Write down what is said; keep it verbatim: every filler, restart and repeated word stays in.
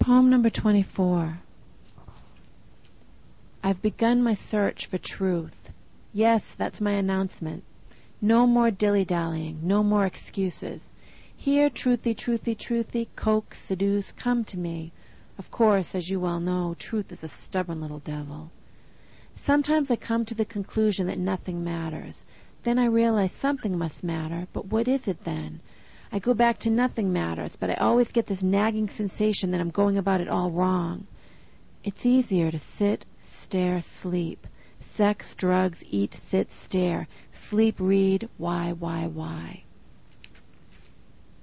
Poem number twenty-four. I've begun my search for truth. Yes, that's my announcement. No more dilly-dallying, no more excuses. Here, truthy, truthy, truthy, coax, seduce, come to me. Of course, as you well know, truth is a stubborn little devil. Sometimes I come to the conclusion that nothing matters. Then I realize something must matter, but what is it then? I go back to nothing matters, but I always get this nagging sensation that I'm going about it all wrong. It's easier to sit, stare, sleep. Sex, drugs, eat, sit, stare. Sleep, read, why, why, why.